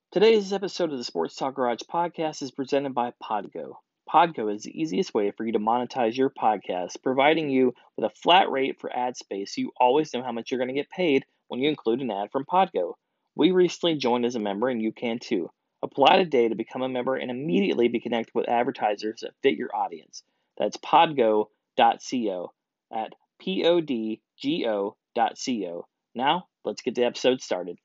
Today's episode of the Sports Talk Garage podcast is presented by Podgo. Podgo is the easiest way for you to monetize your podcast, providing you with a flat rate for ad space so you always know how much you're going to get paid when you include an ad from Podgo. We recently joined as a member and you can too. Apply today to become a member and immediately be connected with advertisers that fit your audience. That's podgo.co at podgo.co. Now, let's get the episode started.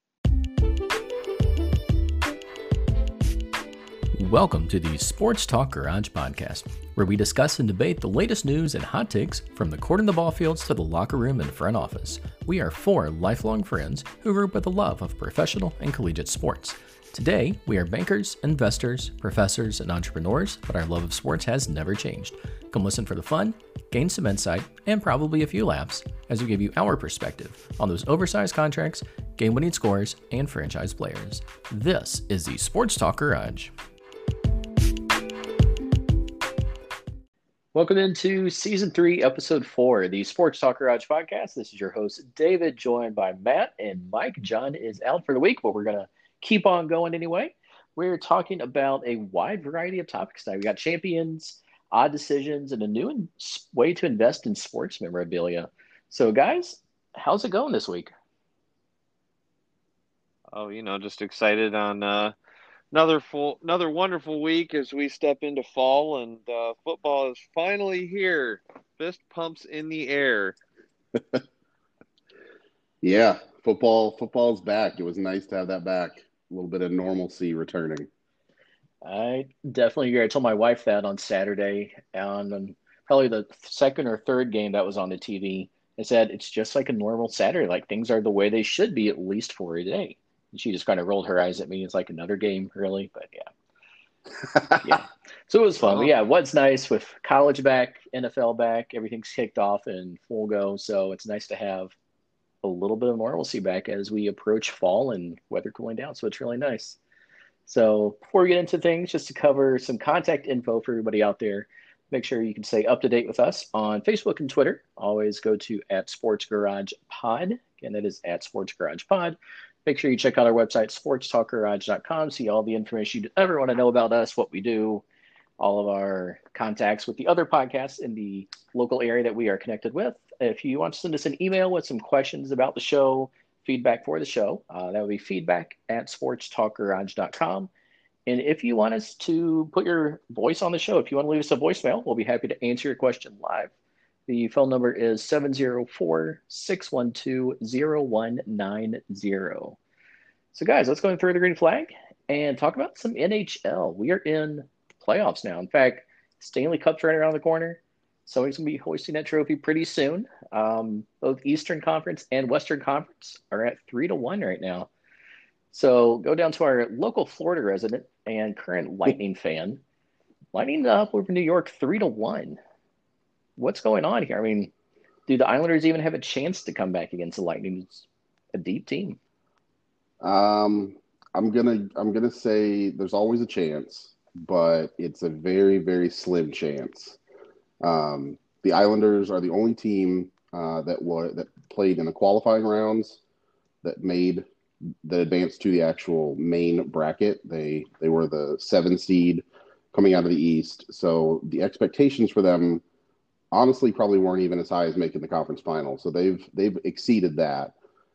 Welcome to the Sports Talk Garage podcast, where we discuss and debate the latest news and hot takes from the court and the ball fields to the locker room and front office. We are four lifelong friends who grew up with a love of professional and collegiate sports. Today, we are bankers, investors, professors, and entrepreneurs, but our love of sports has never changed. Come listen for the fun, gain some insight, and probably a few laughs as we give you our perspective on those oversized contracts, game-winning scores, and franchise players. This is the Sports Talk Garage. Welcome into Season 3, Episode 4, the Sports Talk Garage podcast. This is your host, David, joined by Matt and Mike. John is out for the week, but we're going to keep on going anyway. We're talking about a wide variety of topics tonight. We got champions, odd decisions, and a new way to invest in sports memorabilia. So, guys, how's it going this week? Oh, just excited on another wonderful week as we step into fall, and football is finally here. Fist pumps in the air. Yeah, football's back. It was nice to have that back. A little bit of normalcy returning. I definitely agree. I told my wife that on Saturday, on probably the second or third game that was on the TV. I said, it's just like a normal Saturday. Like, things are the way they should be, at least for a day. And she just kind of rolled her eyes at me. It's like another game, really. But yeah. So it was fun. But yeah, what's nice with college back, NFL back, everything's kicked off in full go. So it's nice to have a little bit of normalcy back as we approach fall and weather cooling down. So it's really nice. So before we get into things, just to cover some contact info for everybody out there, make sure you can stay up to date with us on Facebook and Twitter. Always go to @SportsGaragePod. Again, that is @SportsGaragePod. Make sure you check out our website, sportstalkgarage.com. See all the information you'd ever want to know about us, what we do, all of our contacts with the other podcasts in the local area that we are connected with. If you want to send us an email with some questions about the show, feedback for the show, that would be feedback@sportstalkgarage.com. And if you want us to put your voice on the show, if you want to leave us a voicemail, we'll be happy to answer your question live. The phone number is 704-612-0190. So, guys, let's go through the green flag and talk about some NHL. We are in playoffs now. In fact, Stanley Cup's right around the corner. Somebody's going to be hoisting that trophy pretty soon. Both Eastern Conference and Western Conference are at 3-1 right now. So go down to our local Florida resident and current Lightning fan. Lightning up over New York 3-1. What's going on here? I mean, do the Islanders even have a chance to come back against the Lightning? It's a deep team. I'm gonna say there's always a chance, but it's a very, very slim chance. The Islanders are the only team that played in the qualifying rounds that advanced to the actual main bracket. They were the 7 seed coming out of the East, so the expectations for them honestly probably weren't even as high as making the conference final. So they've exceeded that.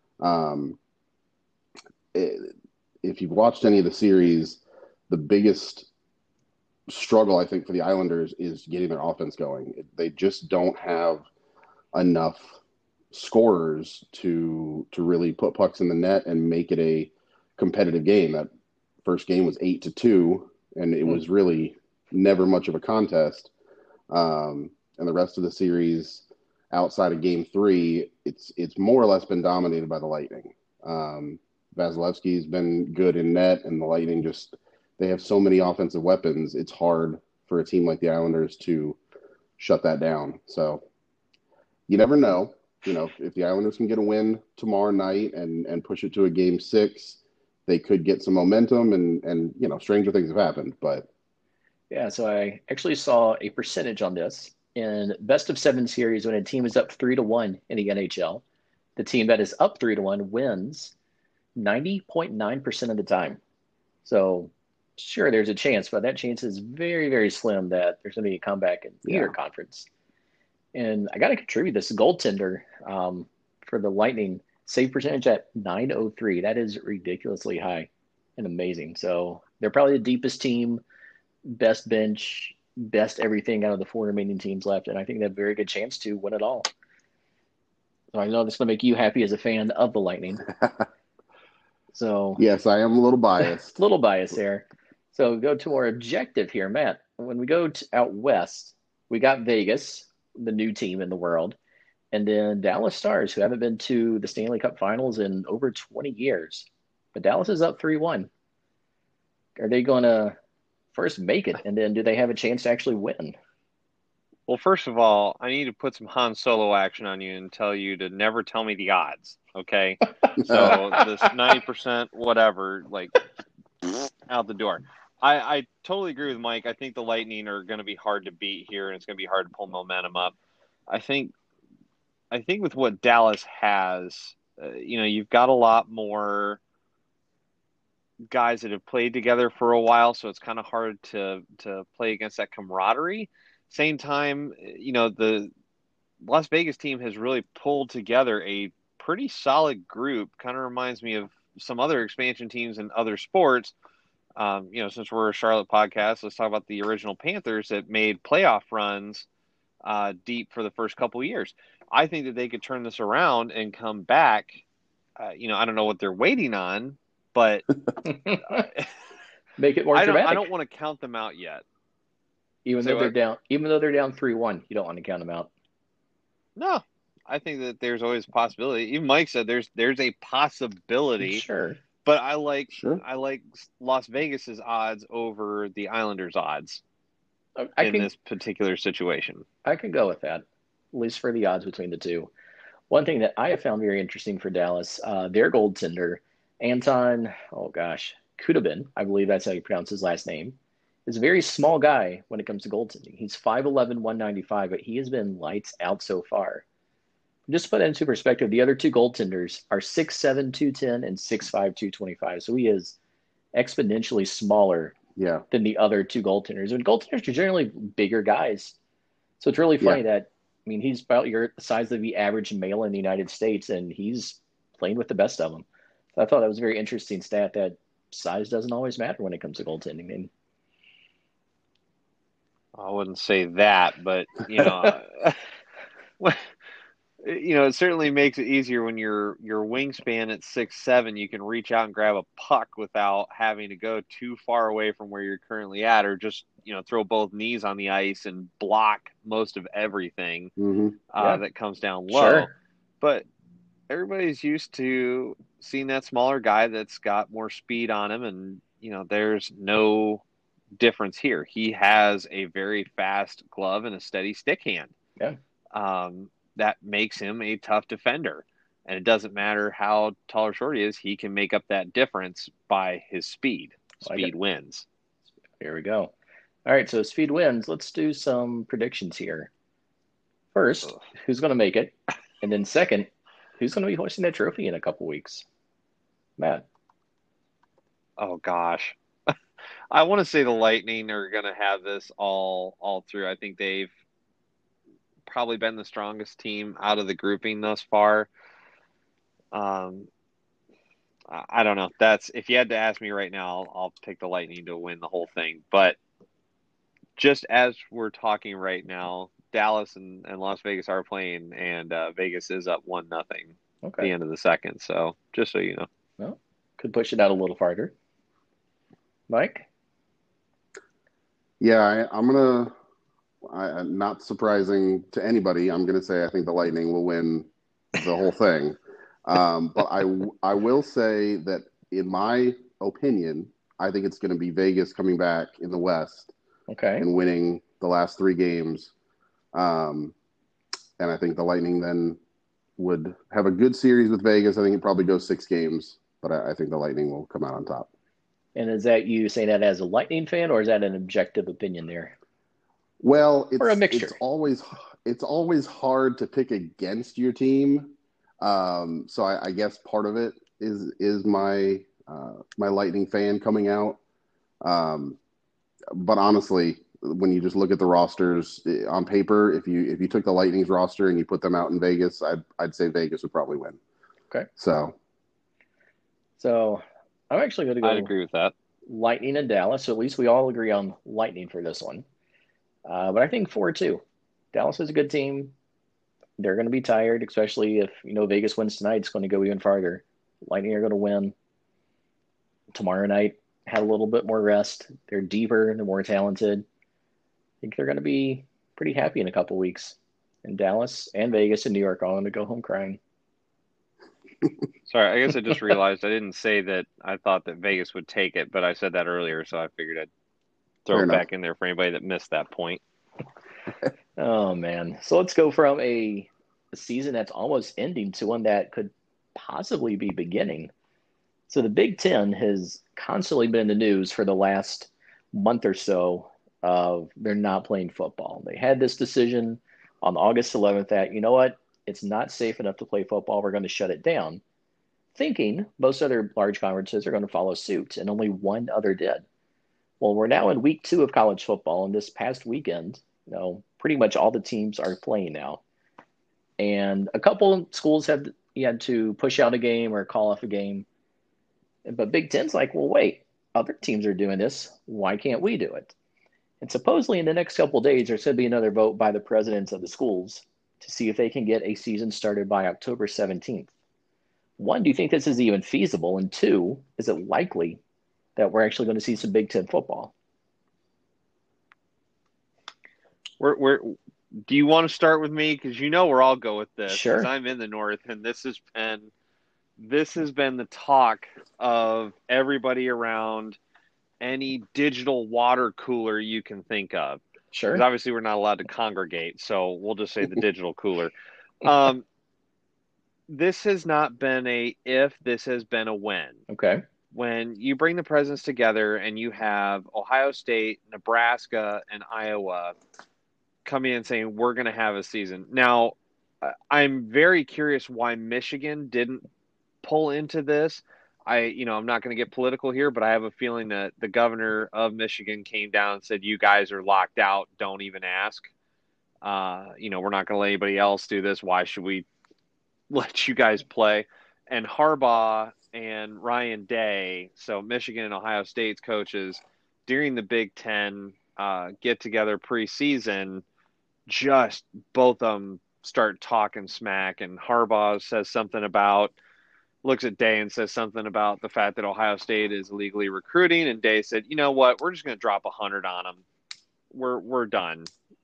If you've watched any of the series, the biggest struggle, I think, for the Islanders is getting their offense going. They just don't have enough scorers to really put pucks in the net and make it a competitive game. That first game was 8-2, and it was really never much of a contest. And the rest of the series, outside of Game 3, it's more or less been dominated by the Lightning. Vasilevsky's been good in net, and the Lightning they have so many offensive weapons. It's hard for a team like the Islanders to shut that down. So you never know. If the Islanders can get a win tomorrow night and push it to a Game 6, they could get some momentum, and stranger things have happened. But yeah, so I actually saw a percentage on this. In best of 7 series, when a team is up 3-1 in the NHL, the team that is up 3-1 wins 90.9% of the time. So sure, there's a chance, but that chance is very, very slim that there's going to be a comeback in either Yeah. conference. And I got to contribute this goaltender for the Lightning save percentage at 903. That is ridiculously high and amazing. So they're probably the deepest team, best bench, best everything out of the four remaining teams left. And I think they have a very good chance to win it all. So I know this is going to make you happy as a fan of the Lightning. So Yes, I am a little biased. little bias there. So go to more objective here, Matt. When we go out west, we got Vegas, the new team in the world, and then Dallas Stars, who haven't been to the Stanley Cup Finals in over 20 years. But Dallas is up 3-1. Are they going to first make it, and then do they have a chance to actually win? Well, first of all, I need to put some Han Solo action on you and tell you to never tell me the odds, okay? So this 90%, whatever, like, out the door. I totally agree with Mike. I think the Lightning are going to be hard to beat here, and it's going to be hard to pull momentum up. I think with what Dallas has, you've got a lot more guys that have played together for a while, so it's kind of hard to play against that camaraderie. Same time, the Las Vegas team has really pulled together a pretty solid group. Kind of reminds me of some other expansion teams in other sports. Since we're a Charlotte podcast, let's talk about the original Panthers that made playoff runs deep for the first couple of years. I think that they could turn this around and come back. I don't know what they're waiting on, but Make it more dramatic. I don't want to count them out yet. Even though they're down 3-1, you don't want to count them out. No, I think that there's always a possibility. Even Mike said there's a possibility. Sure. But I like Las Vegas's odds over the Islanders' odds this particular situation. I could go with that, at least for the odds between the two. One thing that I have found very interesting for Dallas, their goaltender, Anton, Khudobin, I believe that's how you pronounce his last name, is a very small guy when it comes to goaltending. He's 5'11", 195, but he has been lights out so far. Just to put that into perspective, the other two goaltenders are 6'7", 210, and 6'5", 225. So he is exponentially smaller than the other two goaltenders. And goaltenders are generally bigger guys. So it's really funny that, he's about the size of the average male in the United States, and he's playing with the best of them. So I thought that was a very interesting stat that size doesn't always matter when it comes to goaltending. I wouldn't say that, but, it certainly makes it easier when your wingspan at 6'7", you can reach out and grab a puck without having to go too far away from where you're currently at, or just throw both knees on the ice and block most of everything that comes down low. Sure. But everybody's used to seeing that smaller guy that's got more speed on him, and there's no difference here. He has a very fast glove and a steady stick hand. That makes him a tough defender. And it doesn't matter how tall or short he is, he can make up that difference by his speed. Speed wins. Here we go. All right, so speed wins. Let's do some predictions here. First, who's going to make it? And then second, who's going to be hoisting that trophy in a couple weeks? Matt. Oh, gosh. I want to say the Lightning are going to have this all through. I think they've probably been the strongest team out of the grouping thus far. I don't know. If you had to ask me right now, I'll pick the Lightning to win the whole thing. But just as we're talking right now, Dallas and Las Vegas are playing, and Vegas is up 1-0 at the end of the second. So just so you know. Well, could push it out a little farther. Mike? Yeah, I'm going to not surprising to anybody, I'm going to say I think the Lightning will win the whole thing. But I will say that in my opinion, I think it's going to be Vegas coming back in the West and winning the last 3 games. And I think the Lightning then would have a good series with Vegas. I think it probably goes 6 games, but I think the Lightning will come out on top. And is that you saying that as a Lightning fan, or is that an objective opinion there? Well, or a mixture. It's always hard to pick against your team. So I guess part of it is my my Lightning fan coming out. But honestly, when you just look at the rosters on paper, if you took the Lightning's roster and you put them out in Vegas, I'd say Vegas would probably win. Okay. So I'm actually going to go. I'd agree with that. Lightning and Dallas. So at least we all agree on Lightning for this one. But I think 4-2. Dallas is a good team. They're going to be tired, especially if Vegas wins tonight. It's going to go even farther. Lightning are going to win tomorrow night. Had a little bit more rest. They're deeper. They're more talented. I think they're going to be pretty happy in a couple weeks. And Dallas and Vegas and New York all going to go home crying. Sorry, I guess I just realized I didn't say that I thought that Vegas would take it, but I said that earlier, so I figured I'd throw it back in there for anybody that missed that point. Oh, man. So let's go from a season that's almost ending to one that could possibly be beginning. So the Big Ten has constantly been in the news for the last month or so of they're not playing football. They had this decision on August 11th that, you know what, it's not safe enough to play football. We're going to shut it down. Thinking most other large conferences are going to follow suit, and only one other did. Well, we're now in week 2 of college football, and this past weekend, pretty much all the teams are playing now. And a couple schools have had to push out a game or call off a game. But Big Ten's like, well, wait, other teams are doing this. Why can't we do it? And supposedly in the next couple of days, there's going to be another vote by the presidents of the schools to see if they can get a season started by October 17th. 1, do you think this is even feasible? And 2, is it likely that we're actually going to see some Big Ten football? Do you want to start with me? Because where I'll go with this. Sure. Because I'm in the North, and this has been the talk of everybody around any digital water cooler you can think of. Sure. Because obviously we're not allowed to congregate, so we'll just say the digital cooler. This has not been a if, this has been a when. Okay. When you bring the presidents together and you have Ohio State, Nebraska, and Iowa coming in saying we're going to have a season. Now, I'm very curious why Michigan didn't pull into this. I'm not going to get political here, but I have a feeling that the governor of Michigan came down and said, you guys are locked out. Don't even ask. We're not going to let anybody else do this. Why should we let you guys play? And Harbaugh and Ryan Day, so Michigan and Ohio State's coaches, during the Big Ten get-together preseason, just both of them start talking smack. And Harbaugh says something about, looks at Day and says something about the fact that Ohio State is illegally recruiting. And Day said, you know what, we're just going to drop 100 on them. We're done.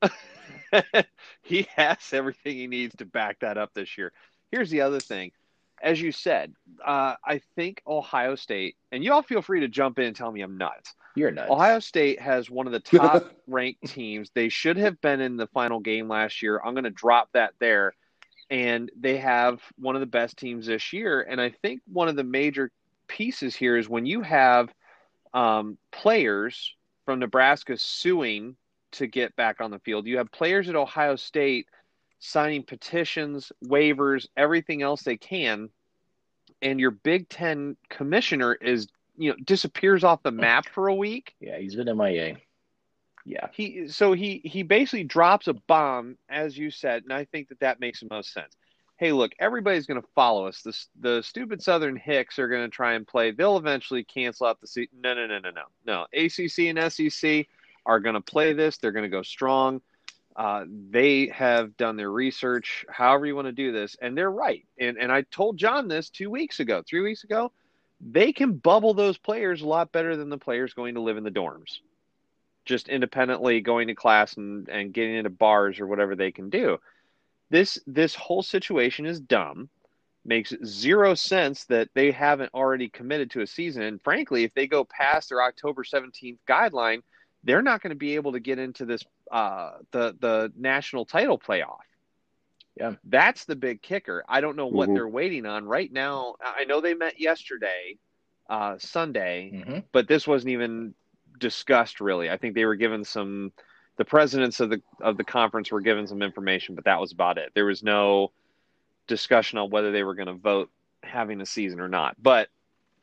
He has everything he needs to back that up this year. Here's the other thing. As you said, I think Ohio State, and you all feel free to jump in and tell me I'm nuts. You're nuts. Ohio State has one of the top-ranked teams. They should have been in the final game last year. I'm going to drop that there. And they have one of the best teams this year. And I think one of the major pieces here is when you have players from Nebraska suing to get back on the field, you have players at Ohio State signing petitions, waivers, everything else they can, and your Big Ten commissioner disappears off the map for a week. Yeah, he's been MIA. Yeah. He basically drops a bomb, as you said, and I think that makes the most sense. Hey, look, everybody's going to follow us. The stupid Southern Hicks are going to try and play. They'll eventually cancel out the season. No. ACC and SEC are going to play this. They're going to go strong. They have done their research, however you want to do this, and they're right. And I told John this 3 weeks ago. They can bubble those players a lot better than the players going to live in the dorms, just independently going to class and getting into bars or whatever they can do. This whole situation is dumb. Makes zero sense that they haven't already committed to a season. And frankly, if they go past their October 17th guideline, they're not going to be able to get into this the national title playoff. Yeah, that's the big kicker. I don't know what they're waiting on right now. I know they met yesterday, Sunday, but this wasn't even discussed really. I think they were given the presidents of the conference were given some information, but that was about it. There was no discussion on whether they were going to vote having a season or not. But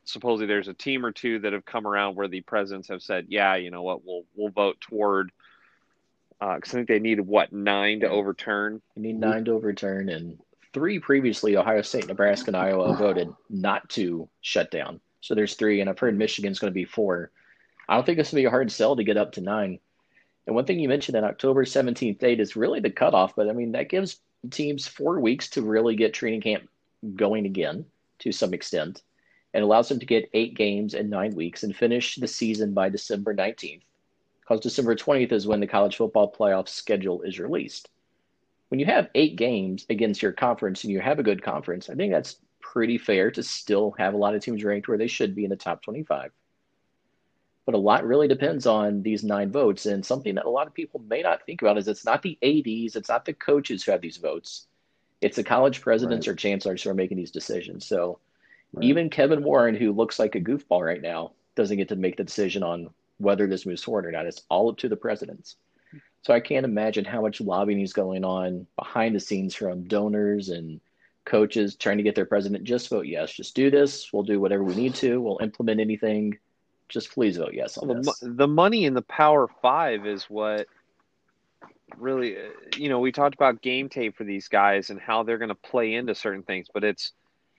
supposedly there's a team or two that have come around where the presidents have said, yeah, you know what, we'll vote toward, because I think they needed, 9 to overturn? You need 9 to overturn, and 3 previously, Ohio State, Nebraska, and Iowa voted not to shut down. So there's 3, and I've heard Michigan's going to be 4. I don't think it's going to be a hard sell to get up to 9. And one thing you mentioned, that October 17th date is really the cutoff, but I mean, that gives teams 4 weeks to really get training camp going again to some extent, and allows them to get 8 games in 9 weeks and finish the season by December 19th. Because December 20th is when the college football playoff schedule is released. When you have 8 games against your conference and you have a good conference, I think that's pretty fair to still have a lot of teams ranked where they should be in the top 25. But a lot really depends on these 9 votes. And something that a lot of people may not think about is it's not the ADs, it's not the coaches who have these votes. It's the college presidents or chancellors who are making these decisions. So even Kevin Warren, who looks like a goofball right now, doesn't get to make the decision on whether this moves forward or not. It's all up to the presidents. So I can't imagine how much lobbying is going on behind the scenes from donors and coaches trying to get their president, just vote yes, just do this. We'll do whatever we need to. We'll implement anything. Just please vote yes on this. The money in the Power Five is what really, we talked about game tape for these guys and how they're going to play into certain things, but it's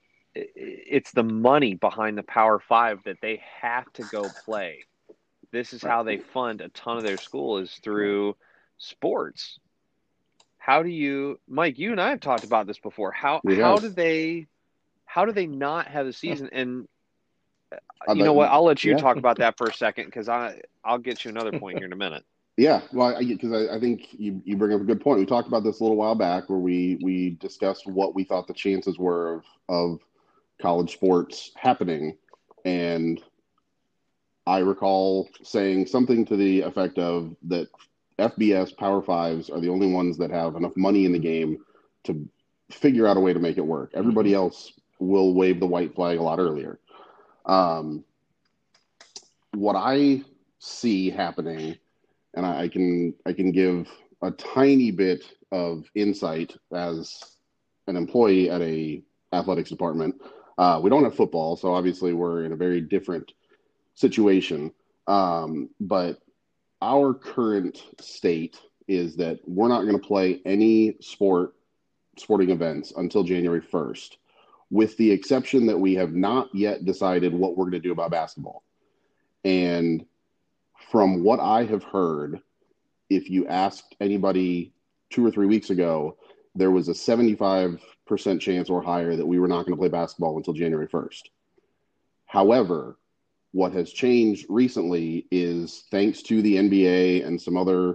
the money behind the Power Five that they have to go play. This is how they fund a ton of their school, is through sports. How do you, Mike, you and I have talked about this before. How do they not have a season? And you know what? I'll let you talk about that for a second, because I'll get you another point here in a minute. Yeah, well, because I think you bring up a good point. We talked about this a little while back where we discussed what we thought the chances were of college sports happening. And I recall saying something to the effect of that FBS Power Fives are the only ones that have enough money in the game to figure out a way to make it work. Everybody else will wave the white flag a lot earlier. What I see happening, and I can give a tiny bit of insight as an employee at a athletics department. We don't have football, so obviously we're in a very different situation. But our current state is that we're not going to play any sporting events until January 1st, with the exception that we have not yet decided what we're going to do about basketball. And from what I have heard, if you asked anybody 2 or 3 weeks ago, there was a 75% chance or higher that we were not going to play basketball until January 1st. However, what has changed recently is, thanks to the NBA and some other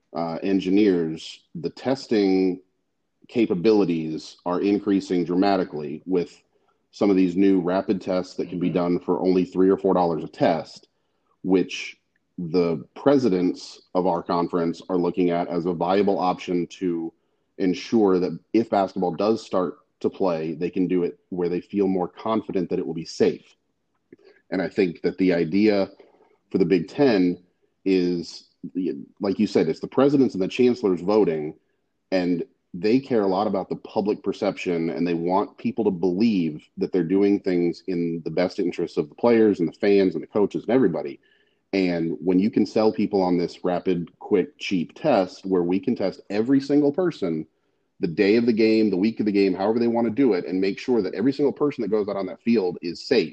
engineers, the testing capabilities are increasing dramatically with some of these new rapid tests that can be done for only $3 or $4 a test, which the presidents of our conference are looking at as a viable option to ensure that if basketball does start to play, they can do it where they feel more confident that it will be safe. And I think that the idea for the Big Ten is, like you said, it's the presidents and the chancellors voting, and they care a lot about the public perception, and they want people to believe that they're doing things in the best interests of the players and the fans and the coaches and everybody. And when you can sell people on this rapid, quick, cheap test where we can test every single person the day of the game, the week of the game, however they want to do it, and make sure that every single person that goes out on that field is safe,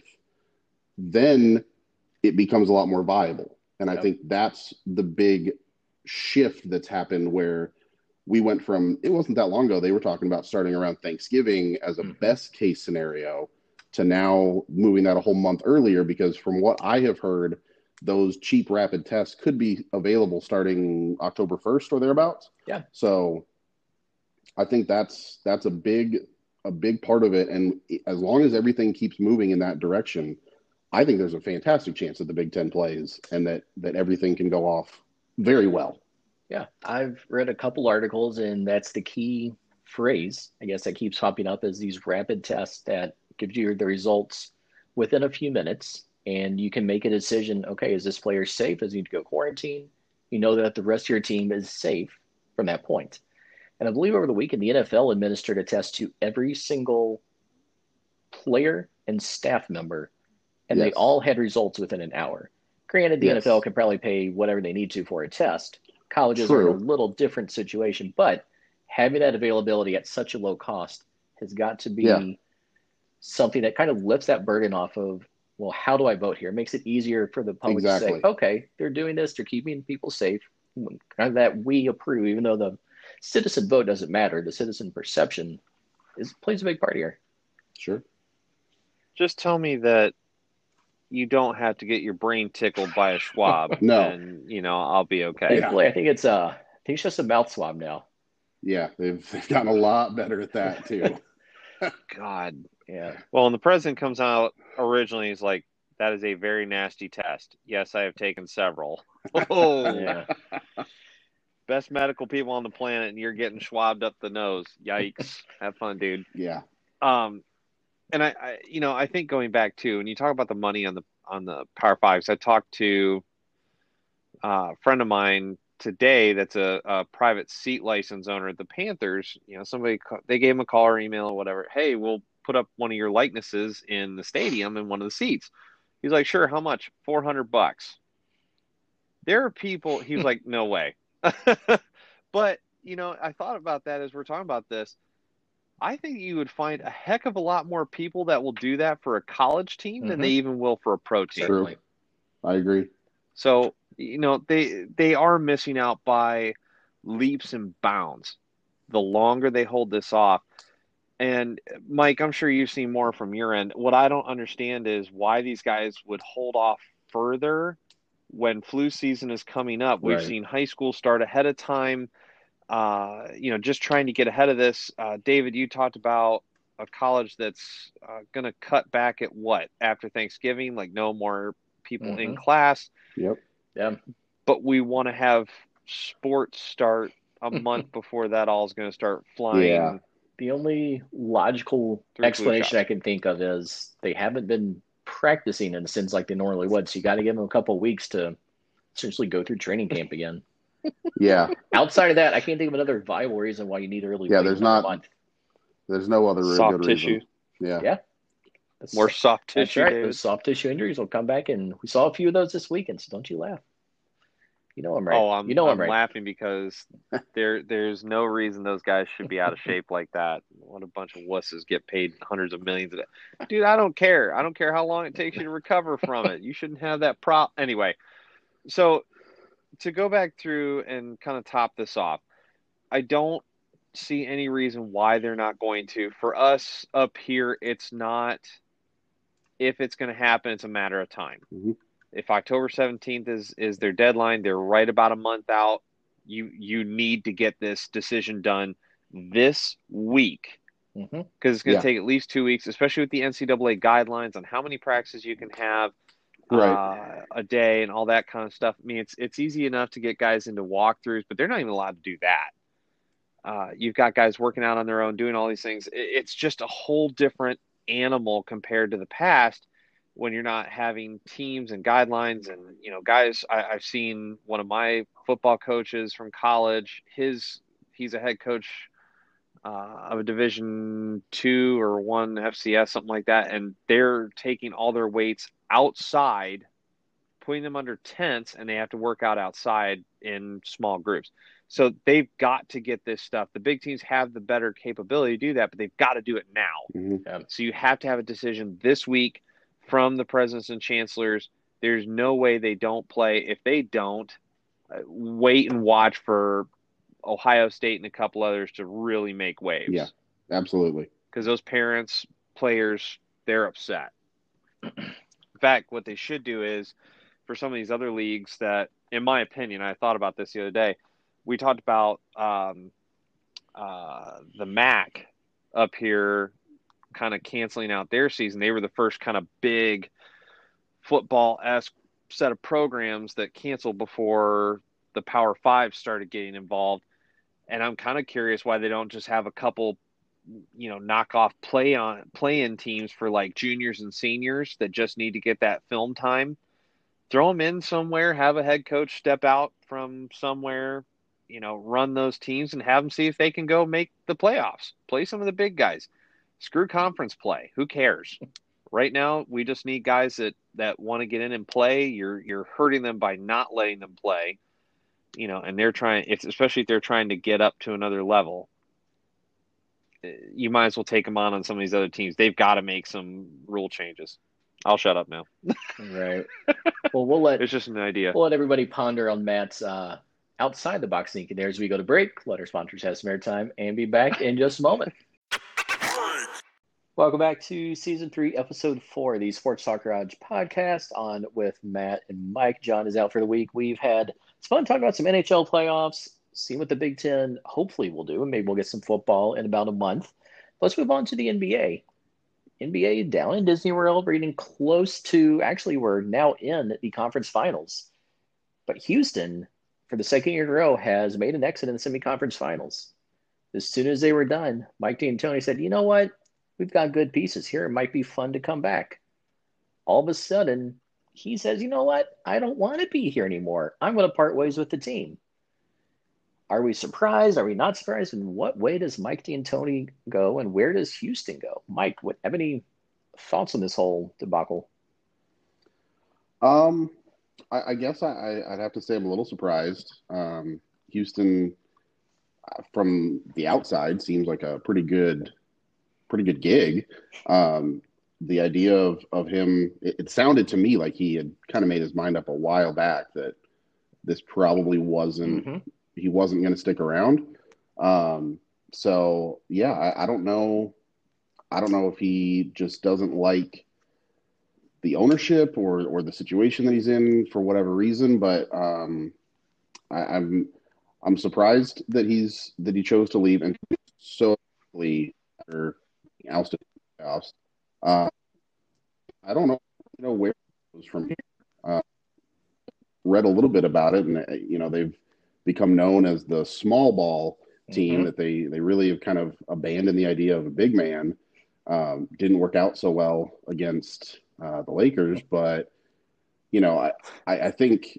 then it becomes a lot more viable. And I think that's the big shift that's happened, where we went from, it wasn't that long ago, they were talking about starting around Thanksgiving as a best case scenario, to now moving that a whole month earlier, because from what I have heard, those cheap rapid tests could be available starting October 1st or thereabouts. Yeah. So I think that's a big part of it. And as long as everything keeps moving in that direction, I think there's a fantastic chance that the Big Ten plays and that everything can go off very well. Yeah, I've read a couple articles, and that's the key phrase, I guess, that keeps popping up, is these rapid tests that gives you the results within a few minutes, and you can make a decision. Okay, is this player safe? Does he need to go quarantine? You know that the rest of your team is safe from that point. And I believe over the weekend, the NFL administered a test to every single player and staff member and they Yes. all had results within an hour. Granted, the Yes. NFL can probably pay whatever they need to for a test. Colleges are in a True. little different situation, but having that availability at such a low cost has got to Yeah. be something that kind of lifts that burden off of, well, how do I vote here? It makes it easier for the public to say, Exactly. okay, they're doing this, they're keeping people safe, kind of that we approve, even though the citizen vote doesn't matter. The citizen perception plays a big part here. Sure. Just tell me that you don't have to get your brain tickled by a Schwab, No. and I'll be okay. Thankfully, I think it's just a mouth swab now. Yeah, they've gotten a lot better at that too. God. Yeah. Well, when the president comes out originally, he's like, "That is a very nasty test. Yes, I have taken several." Oh, Yeah. best medical people on the planet, and you're getting schwabbed up the nose. Yikes! Have fun, dude. Yeah. And I think going back to, when you talk about the money on the Power Fives, I talked to a friend of mine today that's a private seat license owner at the Panthers. They gave him a call or email or whatever. Hey, we'll put up one of your likenesses in the stadium in one of the seats. He's like, sure, how much? $400. There are people, he's like, no way. But, I thought about that as we're talking about this. I think you would find a heck of a lot more people that will do that for a college team than they even will for a pro team. True. I agree. So, they are missing out by leaps and bounds the longer they hold this off. And Mike, I'm sure you've seen more from your end. What I don't understand is why these guys would hold off further when flu season is coming up. We've Right. seen high school start ahead of time, just trying to get ahead of this. David, you talked about a college that's going to cut back at what after Thanksgiving, like no more people in class. Yep. Yeah. But we want to have sports start a month before that all is going to start flying. Yeah. The only logical Through flu explanation shots. I can think of is they haven't been practicing in a sense like they normally would. So you got to give them a couple of weeks to essentially go through training camp again. Yeah. Outside of that, I can't think of another viable reason why you need to really Yeah, wait there's another not- month. There's no other real Soft good tissue. reason. Yeah. Yeah. More soft That's tissue, right. David. Those soft tissue injuries will come back, and we saw a few of those this weekend. So don't you laugh. You know I'm right. Oh, I'm right. laughing because there's no reason those guys should be out of shape like that. What a bunch of wusses get paid hundreds of millions a day. Dude, I don't care. I don't care how long it takes you to recover from it. You shouldn't have that Anyway, so to go back through and kind of top this off, I don't see any reason why they're not going to. For us up here, it's not if it's going to happen, it's a matter of time. Mm-hmm. If October 17th is their deadline, they're right about a month out. You need to get this decision done this week because it's going to take at least 2 weeks, especially with the NCAA guidelines on how many practices you can have a day and all that kind of stuff. I mean, it's easy enough to get guys into walkthroughs, but they're not even allowed to do that. You've got guys working out on their own, doing all these things. It's just a whole different animal compared to the past, when you're not having teams and guidelines and, guys, I've seen one of my football coaches from college, he's a head coach of a Division II or one FCS, something like that. And they're taking all their weights outside, putting them under tents, and they have to work out outside in small groups. So they've got to get this stuff. The big teams have the better capability to do that, but they've got to do it now. Mm-hmm. So you have to have a decision this week from the presidents and chancellors. There's no way they don't play. If they don't, wait and watch for Ohio State and a couple others to really make waves. Yeah, absolutely. Because those parents, players, they're upset. In fact, what they should do is, for some of these other leagues that, in my opinion, I thought about this the other day, we talked about the MAC up here kind of canceling out their season. They were the first kind of big football-esque set of programs that canceled before the Power Five started getting involved. And I'm kind of curious why they don't just have a couple, knockoff play-in teams for like juniors and seniors that just need to get that film time. Throw them in somewhere, have a head coach step out from somewhere, run those teams and have them see if they can go make the playoffs. Play some of the big guys. Screw conference play. Who cares? Right now, we just need guys that want to get in and play. You're hurting them by not letting them play, and they're trying, especially if they're trying to get up to another level. You might as well take them on some of these other teams. They've got to make some rule changes. I'll shut up now. Right. Well, it's just an idea. We'll let everybody ponder on Matt's outside the box thinking there as we go to break. Let our sponsors have some airtime and be back in just a moment. Welcome back to Season 3, Episode 4 of the Sports Talk Garage podcast on with Matt and Mike. John is out for the week. We've had it's fun talking about some NHL playoffs, seeing what the Big Ten hopefully will do, and maybe we'll get some football in about a month. Let's move on to the NBA. NBA down in Disney World. We're getting close to, actually, we're now in the conference finals. But Houston, for the second year in a row, has made an exit in the semi-conference finals. As soon as they were done, Mike D'Antoni said, you know what? We've got good pieces here. It might be fun to come back. All of a sudden, he says, you know what? I don't want to be here anymore. I'm going to part ways with the team. Are we surprised? Are we not surprised? In what way does Mike D'Antoni go, and where does Houston go? Mike, have any thoughts on this whole debacle? I guess I'd have to say I'm a little surprised. Houston, from the outside, seems like a pretty good gig. The idea of him, it sounded to me like he had kind of made his mind up a while back that this probably wasn't, he wasn't going to stick around. So yeah, I don't know. I don't know if he just doesn't like the ownership or the situation that he's in for whatever reason, but I'm surprised that he chose to leave and so after ousted playoffs. I don't know where it goes from here. Read a little bit about it, and they've become known as the small ball team, that they really have kind of abandoned the idea of a big man. Didn't work out so well against the Lakers, but I think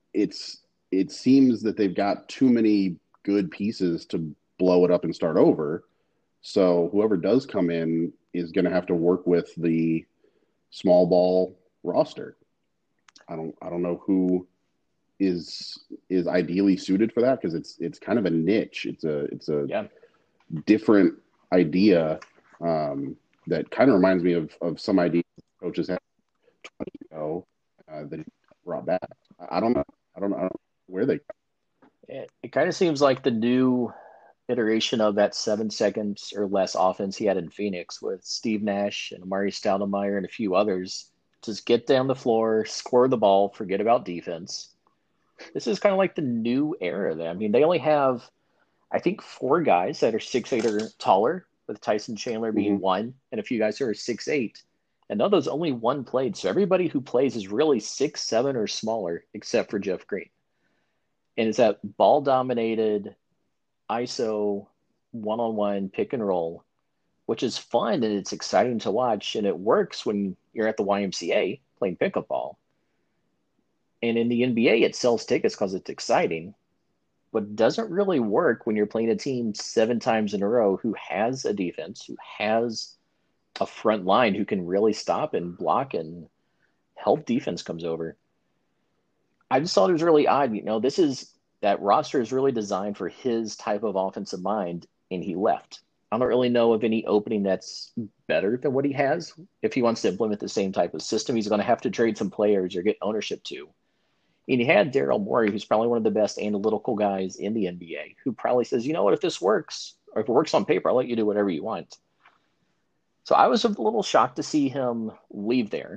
it seems that they've got too many good pieces to blow it up and start over. So whoever does come in is going to have to work with the small ball roster. I don't know who is ideally suited for that, because it's kind of a niche. It's a different idea that kind of reminds me of some ideas coaches had 20 years ago that he brought back. I don't know where they. It kind of seems like the new iteration of that 7 seconds or less offense he had in Phoenix with Steve Nash and Amari Stoudemire and a few others. Just get down the floor, score the ball, forget about defense. This is kind of like the new era. I mean, they only have, I think, 4 guys that are 6'8" or taller, with Tyson Chandler being one, and a few guys who are 6'8". And of those, only one played. So everybody who plays is really 6'7" or smaller, except for Jeff Green. And it's that ball-dominated ISO one-on-one pick and roll, which is fun and it's exciting to watch, and it works when you're at the YMCA playing pickup ball. And in the NBA, it sells tickets because it's exciting, but it doesn't really work when you're playing a team 7 times in a row who has a defense, who has a front line who can really stop and block and help defense comes over. I just thought it was really odd. That roster is really designed for his type of offensive mind, and he left. I don't really know of any opening that's better than what he has. If he wants to implement the same type of system, he's going to have to trade some players or get ownership to. And he had Daryl Morey, who's probably one of the best analytical guys in the NBA, who probably says, you know what, if this works, or if it works on paper, I'll let you do whatever you want. So I was a little shocked to see him leave there.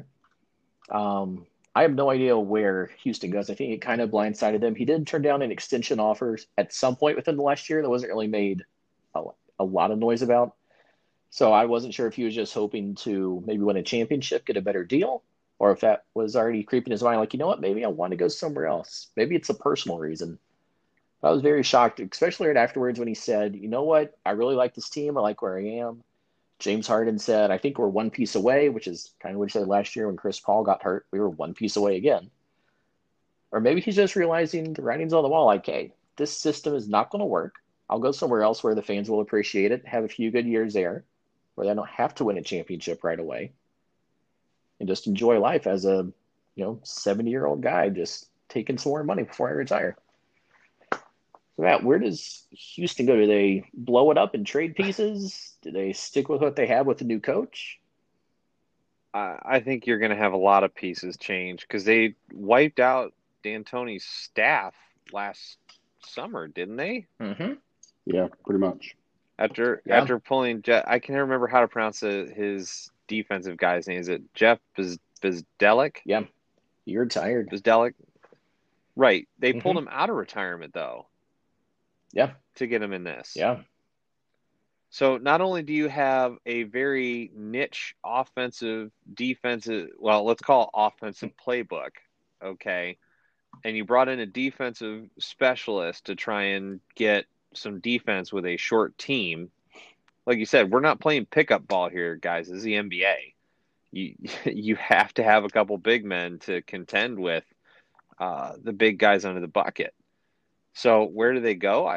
I have no idea where Houston goes. I think it kind of blindsided them. He did turn down an extension offer at some point within the last year that wasn't really made a lot of noise about. So I wasn't sure if he was just hoping to maybe win a championship, get a better deal, or if that was already creeping his mind, like, you know what, maybe I want to go somewhere else. Maybe it's a personal reason. I was very shocked, especially right afterwards when he said, you know what, I really like this team. I like where I am. James Harden said, I think we're one piece away, which is kind of what he said last year when Chris Paul got hurt. We were one piece away again. Or maybe he's just realizing the writing's on the wall, like, hey, this system is not going to work. I'll go somewhere else where the fans will appreciate it, have a few good years there, where they don't have to win a championship right away. and just enjoy life as a 70-year-old guy, just taking some more money before I retire. So Matt, where does Houston go? Do they blow it up and trade pieces? Do they stick with what they have with the new coach? I think you're going to have a lot of pieces change because they wiped out D'Antoni's staff last summer, didn't they? Mm-hmm. Yeah, pretty much. After pulling Jeff, I can't remember how to pronounce his defensive guy's name. Is it Jeff Bzdelik? Yeah, you're tired. Bzdelik. Right. They pulled him out of retirement though. Yeah. To get him in this. Yeah. So not only do you have a very niche offensive, defensive, well, let's call it offensive playbook, okay, and you brought in a defensive specialist to try and get some defense with a short team. Like you said, we're not playing pickup ball here, guys. This is the NBA. You have to have a couple big men to contend with the big guys under the bucket. So where do they go?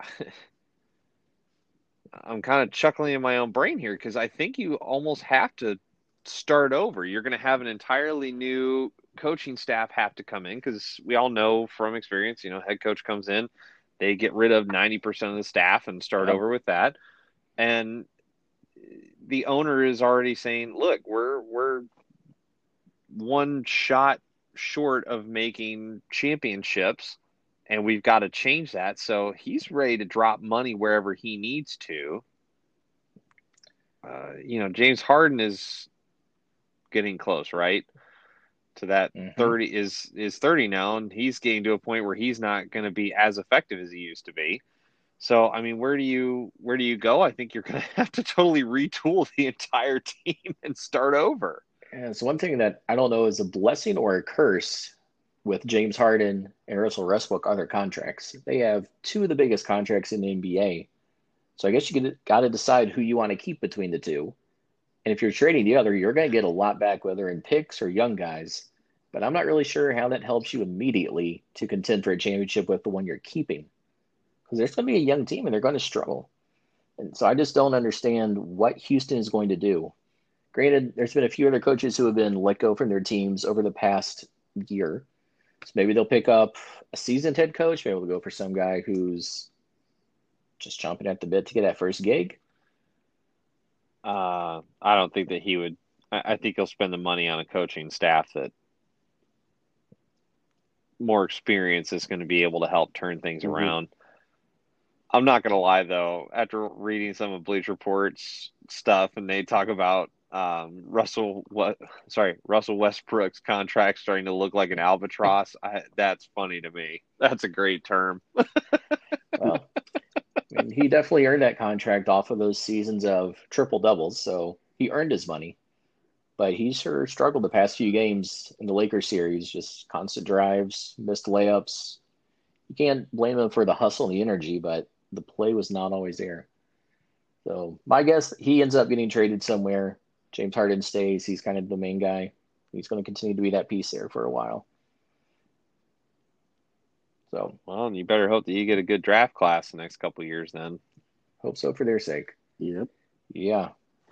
I'm kind of chuckling in my own brain here because I think you almost have to start over. You're going to have an entirely new coaching staff have to come in because we all know from experience, head coach comes in, they get rid of 90% of the staff and start over with that. And the owner is already saying, look, we're one shot short of making championships. And we've got to change that. So he's ready to drop money wherever he needs to. James Harden is getting close, right? To that 30 is 30 now, and he's getting to a point where he's not going to be as effective as he used to be. So, I mean, where do you go? I think you're going to have to totally retool the entire team and start over. And it's one thing that I don't know is a blessing or a curse with James Harden and Russell Westbrook on their contracts. They have two of the biggest contracts in the NBA. So I guess you got to decide who you want to keep between the two. And if you're trading the other, you're going to get a lot back, whether in picks or young guys. But I'm not really sure how that helps you immediately to contend for a championship with the one you're keeping. Because there's going to be a young team and they're going to struggle. And so I just don't understand what Houston is going to do. Granted, there's been a few other coaches who have been let go from their teams over the past year. So maybe they'll pick up a seasoned head coach. Maybe they'll go for some guy who's just chomping at the bit to get that first gig. I don't think that he would. I think he'll spend the money on a coaching staff that more experience is going to be able to help turn things around. I'm not going to lie, though. After reading some of Bleacher Report's stuff, and they talk about Russell Westbrook's contract starting to look like an albatross. That's funny to me. That's a great term. Well, I mean, he definitely earned that contract off of those seasons of triple doubles, so he earned his money. But he sure struggled the past few games in the Lakers series, just constant drives, missed layups. You can't blame him for the hustle and the energy, but the play was not always there. So my guess, he ends up getting traded somewhere. James Harden stays. He's kind of the main guy. He's going to continue to be that piece there for a while. So, well, you better hope that you get a good draft class the next couple of years then. Hope so for their sake. Yep. Yeah.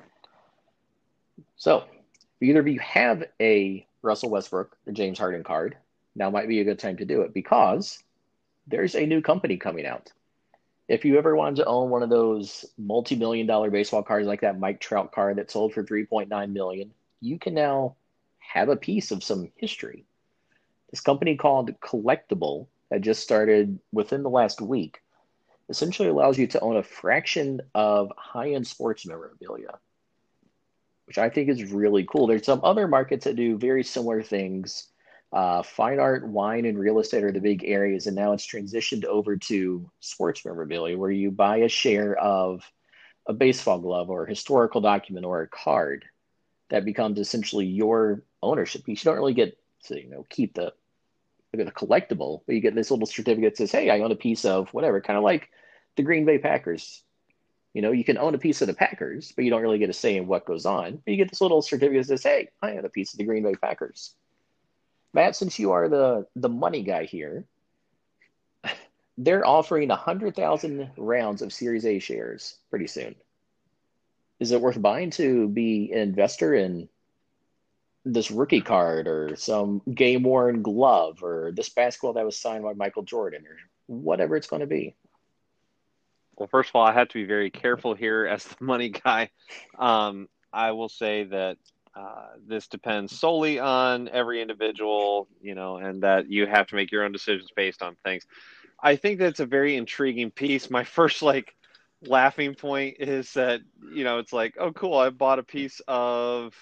So, if either of you have a Russell Westbrook or James Harden card, now might be a good time to do it because there's a new company coming out. If you ever wanted to own one of those multi-million-dollar baseball cards like that Mike Trout card that sold for $3.9 million, you can now have a piece of some history. This company called Collectible that just started within the last week essentially allows you to own a fraction of high-end sports memorabilia, which I think is really cool. There's some other markets that do very similar things. Fine art, wine, and real estate are the big areas, and now it's transitioned over to sports memorabilia, where you buy a share of a baseball glove or a historical document or a card that becomes essentially your ownership piece. You don't really get to keep the collectible, but you get this little certificate that says, "Hey, I own a piece of whatever," kind of like the Green Bay Packers. You can own a piece of the Packers, but you don't really get a say in what goes on. But you get this little certificate that says, "Hey, I own a piece of the Green Bay Packers." Matt, since you are the money guy here, they're offering 100,000 rounds of Series A shares pretty soon. Is it worth buying to be an investor in this rookie card or some game worn glove or this basketball that was signed by Michael Jordan or whatever it's going to be. Well, first of all, I have to be very careful here as the money guy. I will say that this depends solely on every individual, and that you have to make your own decisions based on things. I think that's a very intriguing piece. My first laughing point is that, it's like, oh, cool, I bought a piece of,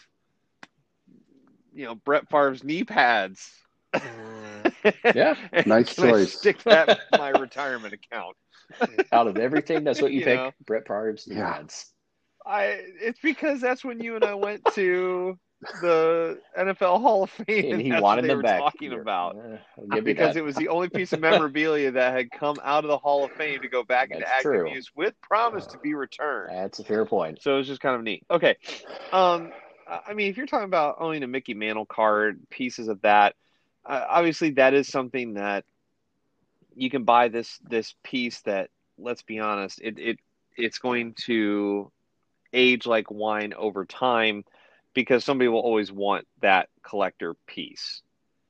Brett Favre's knee pads. Yeah. Nice Can choice. I stick that in my retirement account? Out of everything, that's what you pick. know? Brett Favre's Yeah. pads. It's because that's when you and I went to the NFL Hall of Fame, And he that's wanted what they them were back. talking about. I'll give you Because that. it was the only piece of memorabilia that had come out of the Hall of Fame to go back into That's active true. use with promise to be returned. That's a fair point. So it was just kind of neat. Okay. I mean, if you're talking about owning a Mickey Mantle card, pieces of that, obviously that is something that you can buy this piece that, let's be honest, it's going to age like wine over time because somebody will always want that collector piece.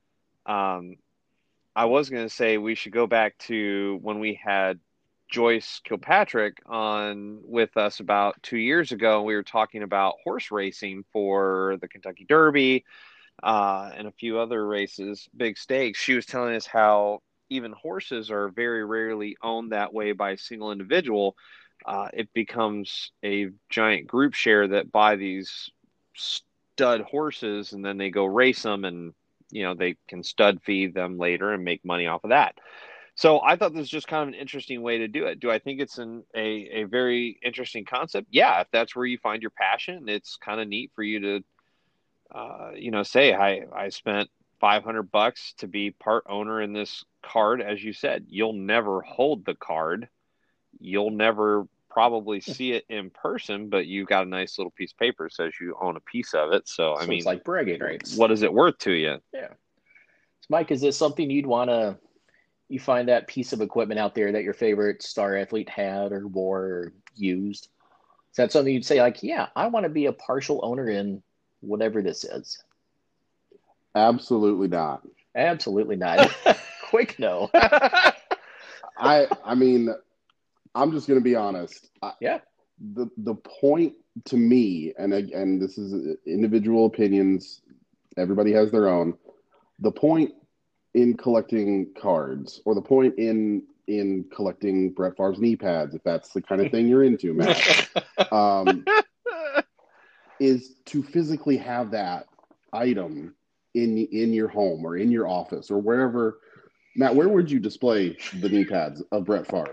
I was going to say we should go back to when we had Joyce Kilpatrick on with us about 2 years ago. We were talking about horse racing for the Kentucky Derby and a few other races, big stakes. She was telling us how even horses are very rarely owned that way by a single individual. It becomes a giant group share that buy these stud horses and then they go race them, and they can stud feed them later and make money off of that. So I thought this was just kind of an interesting way to do it. Do I think it's a very interesting concept? Yeah, if that's where you find your passion, it's kind of neat for you to say I spent $500 to be part owner in this card. As you said, you'll never hold the card. You'll never probably see it in person, but you've got a nice little piece of paper that says you own a piece of it. So I mean, it's like bragging rights. What is it worth to you? Yeah. So Mike, is this something you'd want to, you find that piece of equipment out there that your favorite star athlete had or wore or used? Is that something you'd say like, yeah, I want to be a partial owner in whatever this is? Absolutely not. Absolutely not. Quick no. I mean, I'm just going to be honest. Yeah. The point to me, and this is individual opinions, everybody has their own. The point in collecting cards, or the point in collecting Brett Favre's knee pads, if that's the kind of thing you're into, Matt, is to physically have that item in your home or in your office or wherever. Matt, where would you display the knee pads of Brett Favre?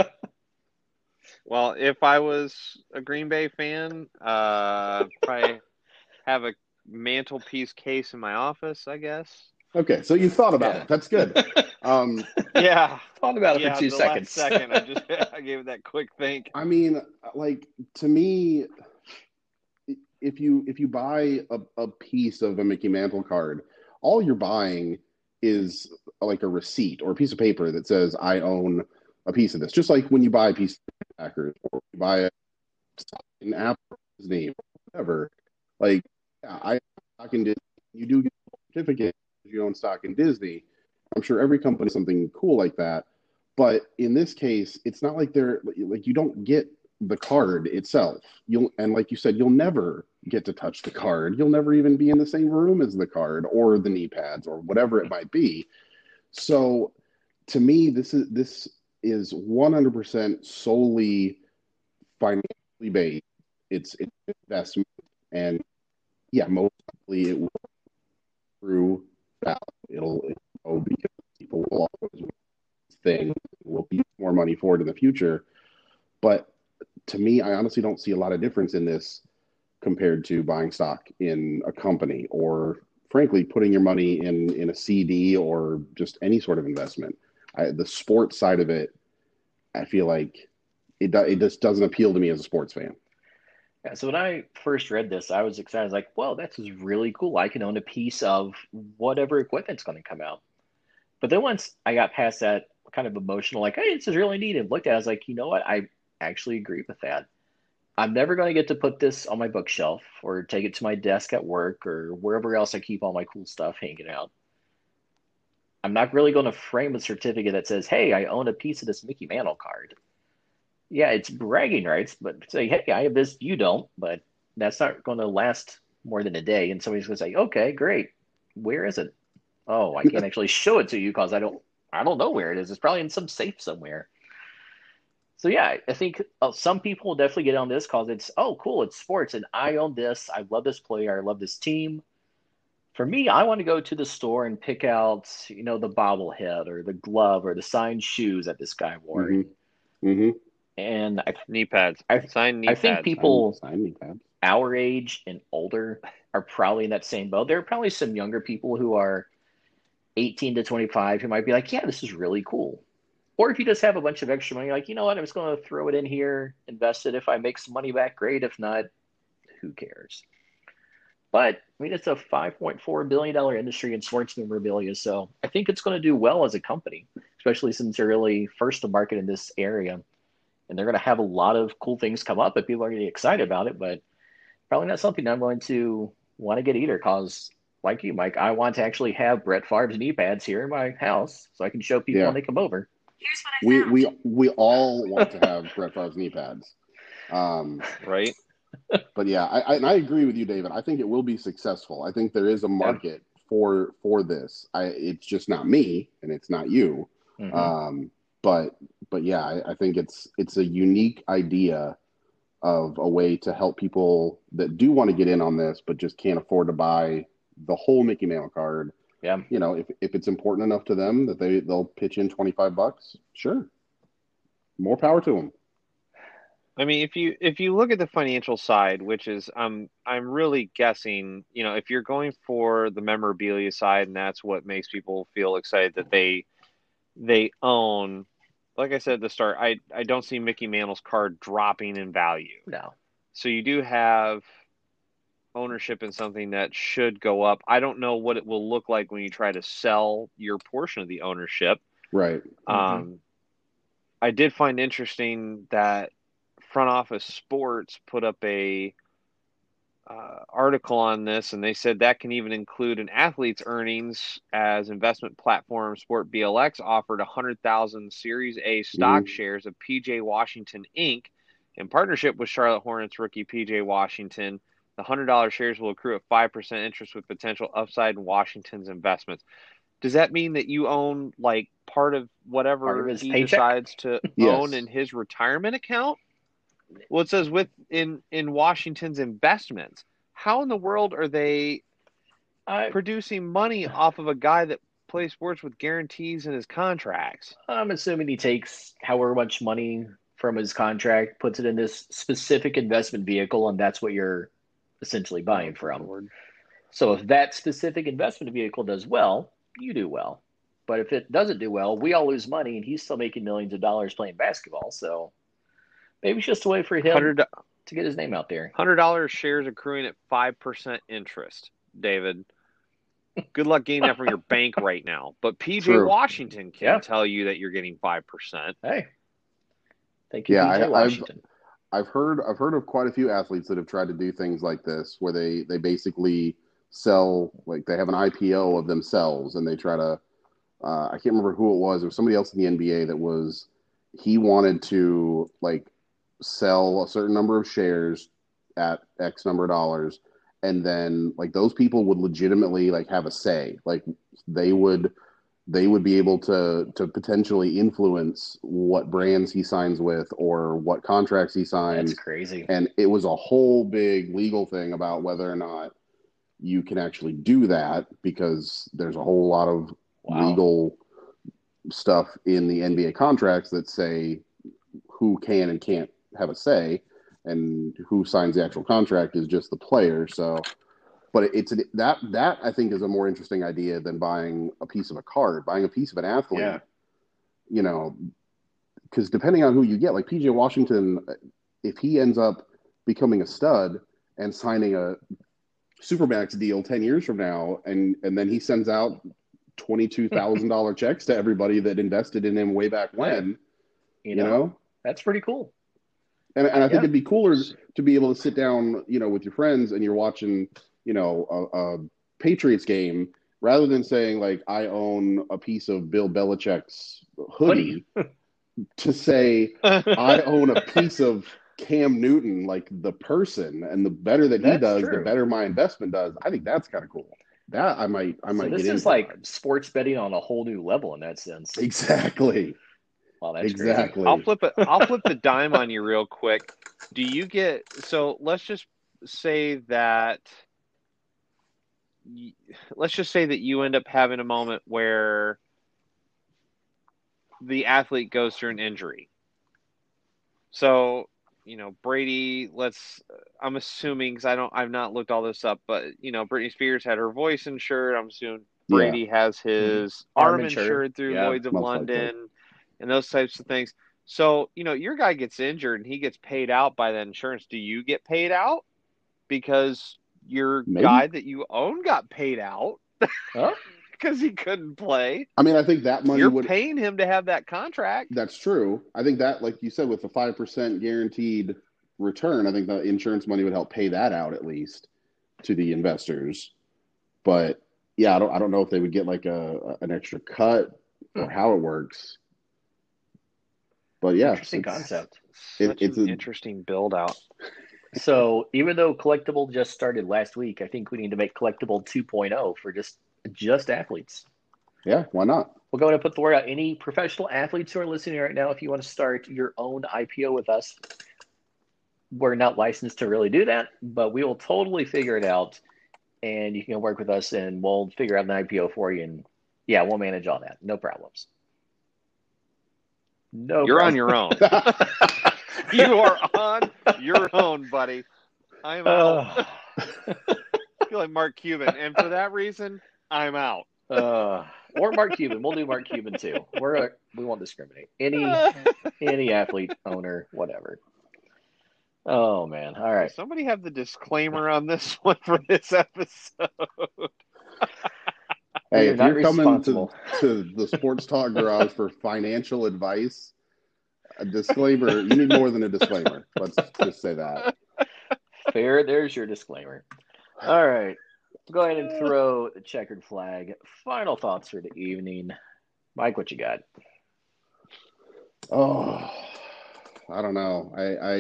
Well, if I was a Green Bay fan, probably have a mantelpiece case in my office, I guess. Okay, so you thought about it. That's good. Yeah, thought about it for 2 seconds. Last second, I gave it that quick think. I mean, like, to me, if you buy a piece of a Mickey Mantle card, all you're buying is like a receipt or a piece of paper that says I own a piece of this. Just like when you buy a piece of Packers or you buy an Apple Disney, whatever. Like, yeah, I stock in Disney. You do get a certificate if you own stock in Disney. I'm sure every company has something cool like that. But in this case, it's not like they're like, you don't get the card itself. And like you said, you'll never get to touch the card. You'll never even be in the same room as the card or the knee pads or whatever it might be. So to me, this is 100% solely financially based. It's an investment, and yeah, most likely it will through value. It'll because people will always thing will be more money for it in the future. But to me, I honestly don't see a lot of difference in this compared to buying stock in a company or, frankly, putting your money in a CD or just any sort of investment. The sports side of it, I feel like it just doesn't appeal to me as a sports fan. Yeah, so when I first read this, I was excited. I was like, well, that's really cool. I can own a piece of whatever equipment's going to come out. But then once I got past that kind of emotional, like, hey, this is really neat, and looked at it, I was like, you know what? I actually agree with that. I'm never going to get to put this on my bookshelf or take it to my desk at work or wherever else I keep all my cool stuff hanging out. I'm not really going to frame a certificate that says, "Hey, I own a piece of this Mickey Mantle card." Yeah, it's bragging rights, but say, "Hey, I have this, you don't." But that's not going to last more than a day, and somebody's going to say, "Okay, great. Where is it?" Oh, I can't actually show it to you because I don't know where it is. It's probably in some safe somewhere. So yeah, I think some people will definitely get on this because it's, oh, cool, it's sports and I own this. I love this player. I love this team. For me, I want to go to the store and pick out, the bobblehead or the glove or the signed shoes that this guy wore. Mm-hmm. Mm-hmm. And Knee pads, I, signed knee I think pads. people Sign me, Pabs. our age and older are probably in that same boat. There are probably some younger people who are 18 to 25 who might be like, yeah, this is really cool. Or if you just have a bunch of extra money, like, you know what, I'm just going to throw it in here, invest it. If I make some money back, great. If not, who cares? But I mean, it's a $5.4 billion industry in sports memorabilia. So I think it's going to do well as a company, especially since they're really first to market in this area. And they're going to have a lot of cool things come up and people are going to be excited about it. But probably not something I'm going to want to get either because, like you, Mike, I want to actually have Brett Favre's knee pads here in my house so I can show people when Yeah. they come over. Here's what I found. We all want to have Brett Favre's knee pads. Right? But yeah, I agree with you, David. I think it will be successful. I think there is a market for this. It's just not me and it's not you. Mhm. But yeah, I think it's a unique idea of a way to help people that do want to get in on this, but just can't afford to buy the whole Mickey Mantle card. Yeah. If it's important enough to them that they'll pitch in $25, sure, more power to them. I mean, if you look at the financial side, which is I'm really guessing, if you're going for the memorabilia side, and that's what makes people feel excited that they own. Like I said at the start, I don't see Mickey Mantle's card dropping in value. No. So you do have ownership in something that should go up. I don't know what it will look like when you try to sell your portion of the ownership. Right. I did find interesting that Front Office Sports put up a article on this, and they said that can even include an athlete's earnings, as investment platform Sport BLX offered 100,000 Series A stock shares of PJ Washington Inc. in partnership with Charlotte Hornets rookie PJ Washington. The $100 shares will accrue at 5% interest with potential upside in Washington's investments. Does that mean that you own like part of whatever his he paycheck? decides to own in his retirement account? Well, it says in Washington's investments. How in the world are they producing money off of a guy that plays sports with guarantees in his contracts? I'm assuming he takes however much money from his contract, puts it in this specific investment vehicle, and that's what you're essentially buying from. So if that specific investment vehicle does well, you do well. But if it doesn't do well, we all lose money, and he's still making millions of dollars playing basketball. So maybe it's just a way for him to get his name out there. $100 shares accruing at 5% interest, David. Good luck getting that from your bank right now. But PJ Washington can tell you that you're getting 5%. Hey, thank you, PJ Washington. I've heard of quite a few athletes that have tried to do things like this, where they basically sell, like they have an IPO of themselves, and they try to. I can't remember who it was. It was somebody else in the NBA he wanted to like sell a certain number of shares at X number of dollars, and then like those people would legitimately like have a say. Like they would be able to potentially influence what brands he signs with or what contracts he signs. That's crazy. And it was a whole big legal thing about whether or not you can actually do that, because there's a whole lot of legal stuff in the NBA contracts that say who can and can't have a say, and who signs the actual contract is just the player. So, but that I think is a more interesting idea than buying a piece of a card, buying a piece of an athlete. Yeah. Because depending on who you get, like PJ Washington, if he ends up becoming a stud and signing a Supermax deal 10 years from now, and then he sends out $22,000 checks to everybody that invested in him way back when, you know, that's pretty cool. And I think Yeah. it'd be cooler to be able to sit down, with your friends and you're watching, a Patriots game rather than saying like I own a piece of Bill Belichick's hoodie to say I own a piece of Cam Newton, like the person, and the better that he That's does, the true. better my investment does. I think that's kind of cool. That I might So get this is into. like sports betting on a whole new level in that sense. Exactly. Wow, that's crazy. Exactly. I'll flip the dime on you real quick. Let's just say that you end up having a moment where the athlete goes through an injury. So, Brady, I'm assuming, because I've not looked all this up, but, Britney Spears had her voice insured. I'm assuming Brady has his arm insured through Lloyd's of London and those types of things. So, your guy gets injured and he gets paid out by that insurance. Do you get paid out? Because your guy that you own got paid out because he couldn't play. I mean, I think that money you're paying him to have that contract. That's true. I think that, like you said, with the 5% guaranteed return, I think the insurance money would help pay that out at least to the investors. But yeah, I don't know if they would get like an extra cut or how it works. But yeah, interesting concept. It's an interesting build out. So even though Collectible just started last week, I think we need to make Collectible 2.0 for just athletes. Yeah, why not? We'll go ahead and put the word out. Any professional athletes who are listening right now, if you want to start your own IPO with us, we're not licensed to really do that, but we will totally figure it out. And you can work with us and we'll figure out an IPO for you. And yeah, we'll manage all that. No problems. You're on your own. You are on your own, buddy. I'm out. I feel like Mark Cuban. And for that reason, I'm out. Or Mark Cuban. We'll do Mark Cuban too. We won't discriminate. Any athlete, owner, whatever. Oh man! All right. Does somebody have the disclaimer on this one for this episode? Hey, if you're coming to the Sports Talk Garage for financial advice, a disclaimer, you need more than a disclaimer. Let's just say that. Fair. There's your disclaimer. All right. Go ahead and throw the checkered flag. Final thoughts for the evening. Mike, what you got? Oh, I don't know.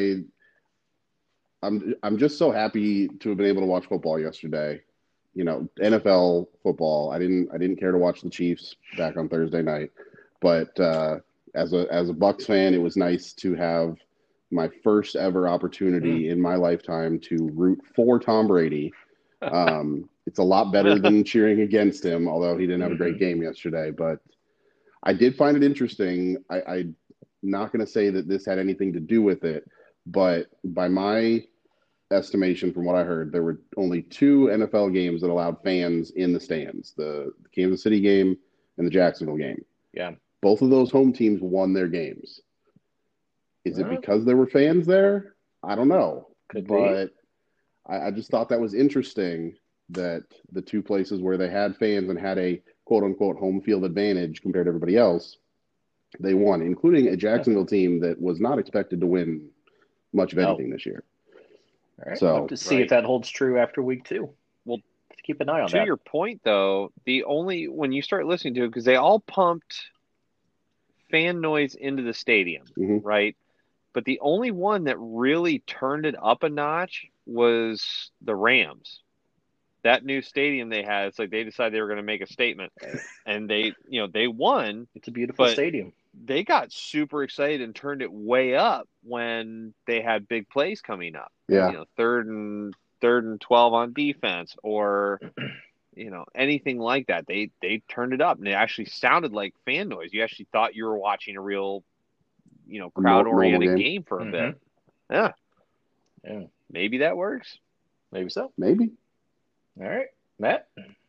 I'm just so happy to have been able to watch football yesterday. NFL football. I didn't care to watch the Chiefs back on Thursday night, but as a Bucs fan, it was nice to have my first ever opportunity in my lifetime to root for Tom Brady. It's a lot better than cheering against him, although he didn't have a great game yesterday. But I did find it interesting. I'm not going to say that this had anything to do with it, but by my estimation, from what I heard, there were only 2 NFL games that allowed fans in the stands: the Kansas City game and the Jacksonville game. Yeah. Both of those home teams won their games. Is it because there were fans there? I don't know. But I just thought that was interesting that the 2 places where they had fans and had a quote-unquote home field advantage compared to everybody else, they won, including a Jacksonville team that was not expected to win much of anything this year. All right. So, we'll have to see if that holds true after week 2. We'll keep an eye on that. To your point, though, when you start listening to it, because they all pumped fan noise into the stadium, right? But the only one that really turned it up a notch was the Rams. That new stadium they had, it's like they decided they were going to make a statement, and they won. It's a beautiful stadium. They got super excited and turned it way up when they had big plays coming up. Yeah, third and 12 on defense, or anything like that. They turned it up, and it actually sounded like fan noise. You actually thought you were watching a real crowd-oriented game for a bit. Yeah. Maybe that works. Maybe so. Maybe. All right, Matt.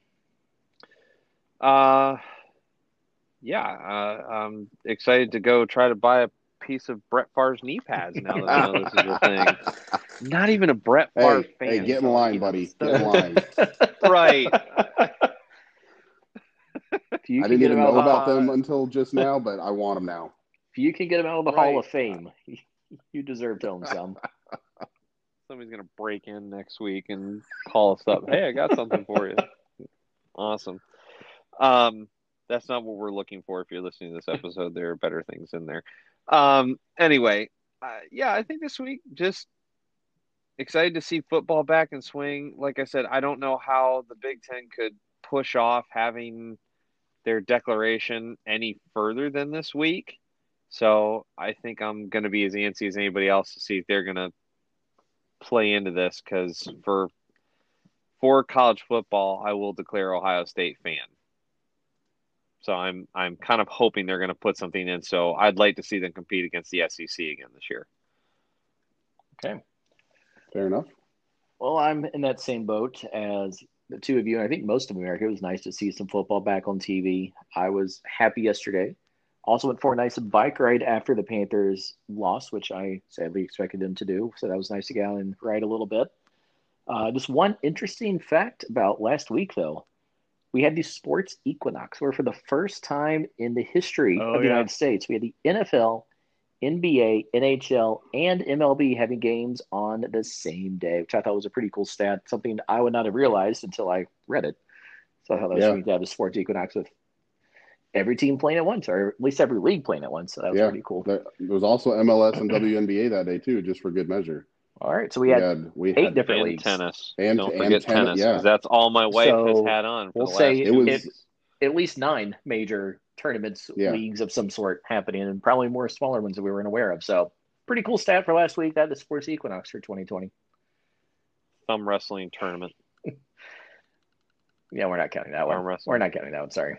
I'm excited to go try to buy a piece of Brett Favre's knee pads now that I know this is a thing. Not even a Brett Favre fan. Hey, get in line, buddy. Get in line. Right. I didn't even know about them until just now, but I want them now. If you can get them out of the Hall of Fame, You deserve to own some. Somebody's going to break in next week and call us up. Hey, I got something for you. Awesome. That's not what we're looking for. If you're listening to this episode, there are better things in there. Anyway, I think this week, just excited to see football back in swing. Like I said, I don't know how the Big Ten could push off having their declaration any further than this week. So I think I'm going to be as antsy as anybody else to see if they're going to play into this, because for college football, I will declare Ohio State fan. So I'm kind of hoping they're going to put something in. So I'd like to see them compete against the SEC again this year. Okay. Fair enough. Well, I'm in that same boat as the two of you, and I think most of America. It was nice to see some football back on TV. I was happy yesterday. Also went for a nice bike ride after the Panthers lost, which I sadly expected them to do. So that was nice to get out and ride a little bit. Just one interesting fact about last week, though. We had the sports equinox, where for the first time in the history of the United States, we had the NFL, NBA, NHL, and MLB having games on the same day, which I thought was a pretty cool stat, something I would not have realized until I read it. So I thought that was neat to have the sports equinox with every team playing at once, or at least every league playing at once. So that was pretty cool. There was also MLS and WNBA that day, too, just for good measure. All right, so we had 8 different and leagues. Tennis. And don't forget tennis, yeah. because that's all my wife has had on. We'll say it's at least 9 major tournaments, leagues of some sort happening, and probably more smaller ones that we weren't aware of. So pretty cool stat for last week. That the sports equinox for 2020. Thumb wrestling tournament. Yeah, we're not counting that one. Arm wrestling. We're not counting that one. Sorry.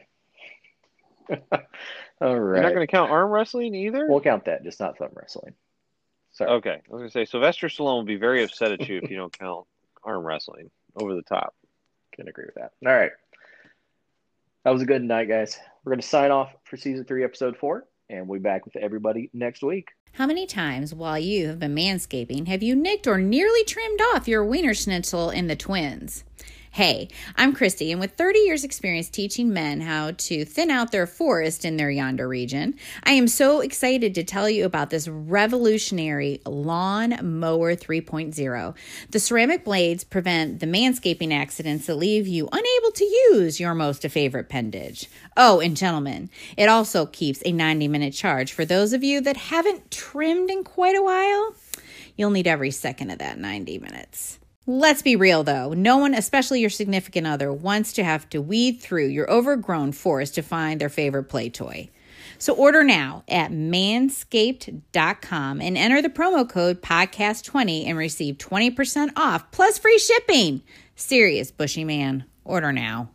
All right. You're not going to count arm wrestling either? We'll count that, just not thumb wrestling. Sorry. Okay. I was going to say, Sylvester Stallone will be very upset at you if you don't count arm wrestling. Over the top. Can agree with that. All right. That was a good night, guys. We're going to sign off for Season 3, Episode 4, and we'll be back with everybody next week. How many times while you have been manscaping have you nicked or nearly trimmed off your wiener schnitzel in the twins? Hey, I'm Christy, and with 30 years experience teaching men how to thin out their forest in their yonder region, I am so excited to tell you about this revolutionary Lawn Mower 3.0. The ceramic blades prevent the manscaping accidents that leave you unable to use your most favorite appendage. Oh, and gentlemen, it also keeps a 90-minute charge for those of you that haven't trimmed in quite a while. You'll need every second of that 90 minutes. Let's be real, though. No one, especially your significant other, wants to have to weed through your overgrown forest to find their favorite play toy. So order now at manscaped.com and enter the promo code podcast20 and receive 20% off plus free shipping. Serious, bushy man. Order now.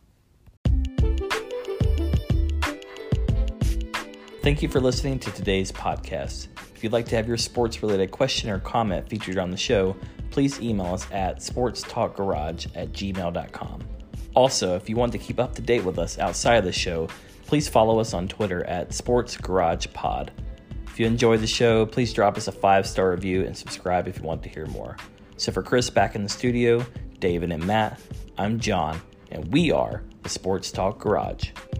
Thank you for listening to today's podcast. If you'd like to have your sports-related question or comment featured on the show, please email us at sportstalkgarage@gmail.com. Also, if you want to keep up to date with us outside of the show, please follow us on Twitter at SportsGaragePod. If you enjoy the show, please drop us a 5-star review and subscribe if you want to hear more. So for Chris back in the studio, David and Matt, I'm John, and we are the Sports Talk Garage.